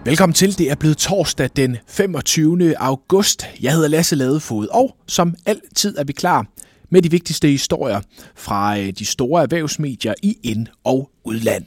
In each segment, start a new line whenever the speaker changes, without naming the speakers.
Velkommen til. Det er blevet torsdag den 25. august. Jeg hedder Lasse Ladefoged, og som altid er vi klar med de vigtigste historier fra de store erhvervsmedier i ind- og udland.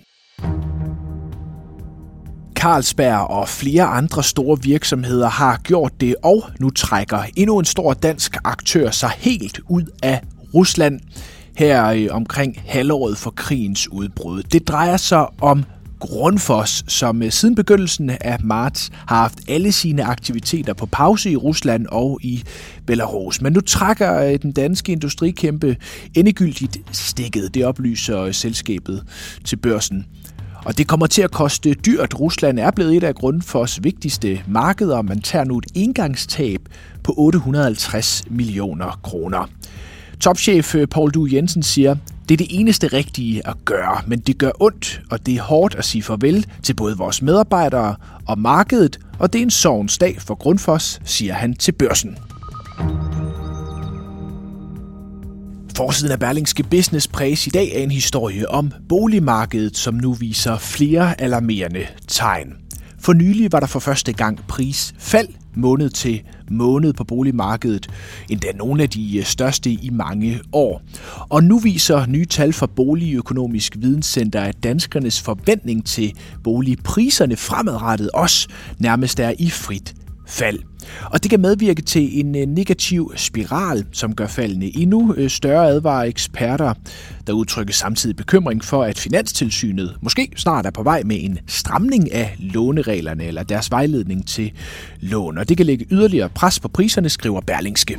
Carlsberg og flere andre store virksomheder har gjort det, og nu trækker endnu en stor dansk aktør sig helt ud af Rusland her omkring halvåret for krigens udbrud. Det drejer sig om Grundfos, som siden begyndelsen af marts har haft alle sine aktiviteter på pause i Rusland og i Belarus. Men nu trækker den danske industrikæmpe endegyldigt stikket, det oplyser selskabet til børsen. Og det kommer til at koste dyrt. Rusland er blevet et af Grundfos vigtigste markeder, og man tager nu et engangstab på 850 millioner kroner. Topchef Poul Due Jensen siger, det er det eneste rigtige at gøre, men det gør ondt, og det er hårdt at sige farvel til både vores medarbejdere og markedet, og det er en sorgens dag for Grundfos, siger han til børsen. Forsiden af Berlingske Business præges i dag af en historie om boligmarkedet, som nu viser flere alarmerende tegn. For nylig var der for første gang prisfald måned til måned på boligmarkedet, endda nogle af de største i mange år. Og nu viser nye tal fra Boligøkonomisk Videnscenter, at danskernes forventning til boligpriserne fremadrettet også nærmest er i frit fald. Og det kan medvirke til en negativ spiral, som gør faldene endnu større, advarer eksperter, der udtrykker samtidig bekymring for, at Finanstilsynet måske snart er på vej med en stramning af lånereglerne eller deres vejledning til lån. Og det kan lægge yderligere pres på priserne, skriver Berlingske.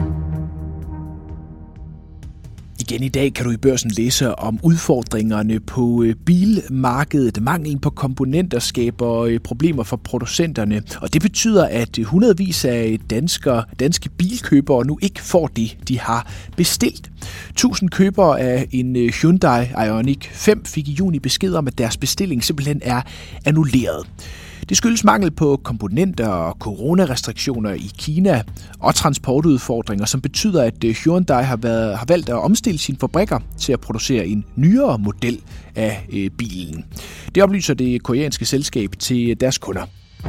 Igen i dag kan du i børsen læse om udfordringerne på bilmarkedet. Manglen på komponenter skaber problemer for producenterne, og det betyder, at hundredvis af danske bilkøbere nu ikke får det, de har bestilt. 1000 købere af en Hyundai Ioniq 5 fik i juni besked om, at deres bestilling simpelthen er annulleret. Det skyldes mangel på komponenter og coronarestriktioner i Kina og transportudfordringer, som betyder, at Hyundai har valgt at omstille sine fabrikker til at producere en nyere model af bilen. Det oplyser det koreanske selskab til deres kunder.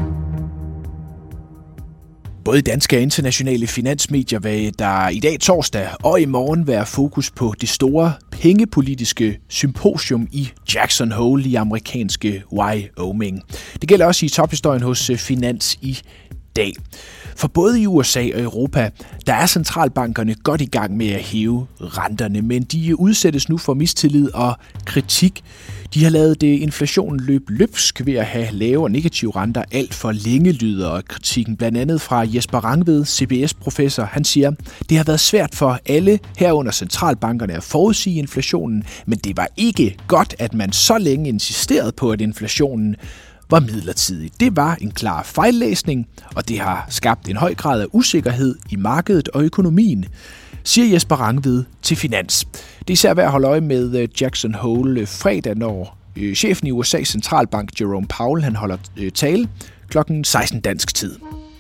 Både danske og internationale finansmedier vil der i dag torsdag og i morgen være fokus på det store pengepolitiske symposium i Jackson Hole i amerikanske Wyoming. Det gælder også i tophistorien hos Finans i dag. For både i USA og Europa, der er centralbankerne godt i gang med at hæve renterne, men de udsættes nu for mistillid og kritik. De har lavet inflationen løbe løbsk ved at have lave og negative renter alt for længe, lyder kritikken. Blandt andet fra Jesper Rangvid, CBS-professor. Han siger, det har været svært for alle herunder centralbankerne at forudsige inflationen, men det var ikke godt, at man så længe insisterede på, at inflationen var midlertidig. Det var en klar fejllæsning, og det har skabt en høj grad af usikkerhed i markedet og økonomien, siger Jesper Rangvid til Finans. Det er især værd at holde øje med Jackson Hole fredag, når chefen i USA's centralbank Jerome Powell han holder tale klokken 16 dansk tid.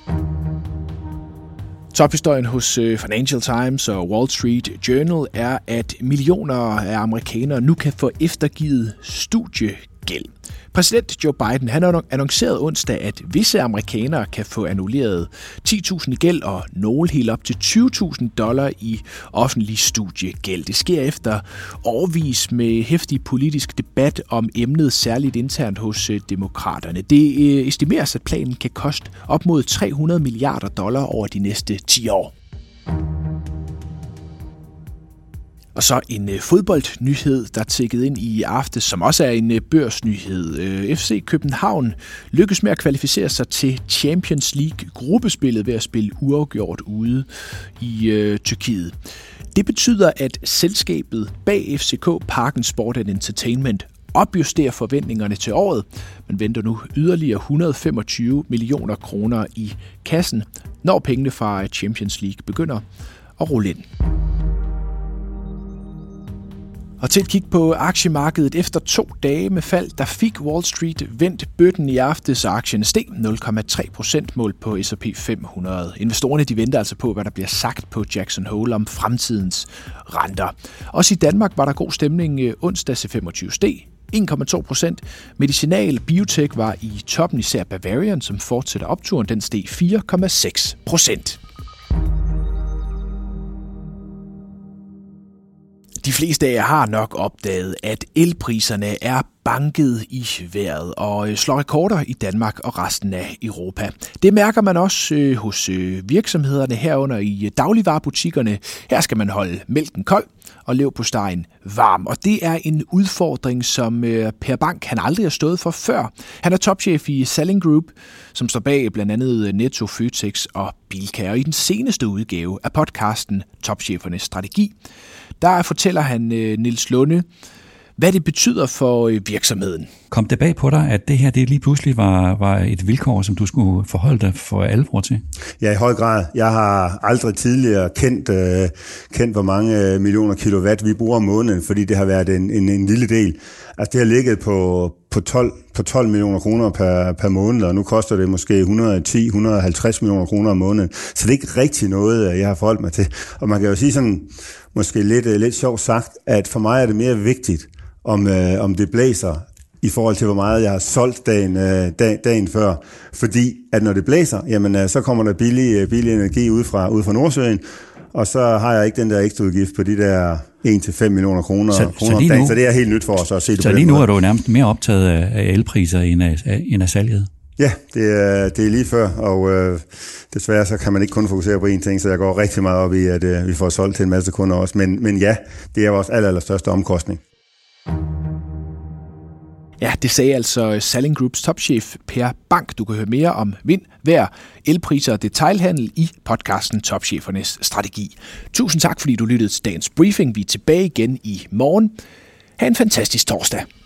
Tophistorien hos Financial Times og Wall Street Journal er, at millioner af amerikanere nu kan få eftergivet studiegæld. Præsident Joe Biden han annoncerede onsdag, at visse amerikanere kan få annulleret 10.000 i gæld og nogle helt op til $20.000 i offentlig studiegæld. Det sker efter årevis med heftig politisk debat om emnet, særligt internt hos demokraterne. Det estimeres, at planen kan koste op mod $300 milliarder over de næste 10 år. Og så en fodboldnyhed, der tikkede ind i aftes, som også er en børsnyhed. FC København lykkes med at kvalificere sig til Champions League-gruppespillet ved at spille uafgjort ude i Tyrkiet. Det betyder, at selskabet bag FCK Parken Sport & Entertainment opjusterer forventningerne til året. Man venter nu yderligere 125 millioner kroner i kassen, når pengene fra Champions League begynder at rulle ind. Og til et kig på aktiemarkedet efter 2 dage med fald, der fik Wall Street vendt bøtten i aftes, og aktien steg 0,3% målt på S&P 500. Investorerne de venter altså på, hvad der bliver sagt på Jackson Hole om fremtidens renter. Også i Danmark var der god stemning. Onsdag C25 steg 1,2%. Medicinal biotech var i toppen, især Bavarian, som fortsætter opturen. Den steg 4,6%. De fleste af jer har nok opdaget, at elpriserne er banket i vejret og slår rekorder i Danmark og resten af Europa. Det mærker man også hos virksomhederne herunder i dagligvarebutikkerne. Her skal man holde mælken kold og leverpostejen varm. Og det er en udfordring, som Per Bank han aldrig har stået for før. Han er topchef i Salling Group, som står bag blandt andet Netto, Føtex og Bilka. Og i den seneste udgave af podcasten Topchefernes Strategi, der fortæller han Niels Lunde, hvad det betyder for virksomheden.
Kom det bag på dig, at det her det lige pludselig var et vilkår, som du skulle forholde dig for alvor til?
Ja, i høj grad. Jeg har aldrig tidligere kendt hvor mange millioner kilowatt vi bruger om måneden, fordi det har været en lille del. Altså det har ligget på 12 millioner kroner per måned, og nu koster det måske 110-150 millioner kroner om måneden. Så det er ikke rigtig noget, jeg har forholdt mig til. Og man kan jo sige sådan, måske lidt sjovt sagt, at for mig er det mere vigtigt, om det blæser, i forhold til, hvor meget jeg har solgt dagen før. Fordi, at når det blæser, jamen, så kommer der billig energi ud fra Nordsøen, og så har jeg ikke den der ekstra udgift på de der 1-5 millioner kroner om dagen. Så det er helt nyt for os at se det.
Så lige nu er du nærmest mere optaget af elpriser end af salget?
Ja, det er lige før, og desværre så kan man ikke kun fokusere på én ting, så jeg går rigtig meget op i, at vi får solgt til en masse kunder også. Men ja, det er vores allerstørste omkostning.
Ja, det sagde altså Salling Groups topchef Per Bank. Du kan høre mere om vind, vejr, elpriser og detailhandel i podcasten Topchefernes Strategi. Tusind tak, fordi du lyttede til dagens briefing. Vi er tilbage igen i morgen. Ha' en fantastisk torsdag.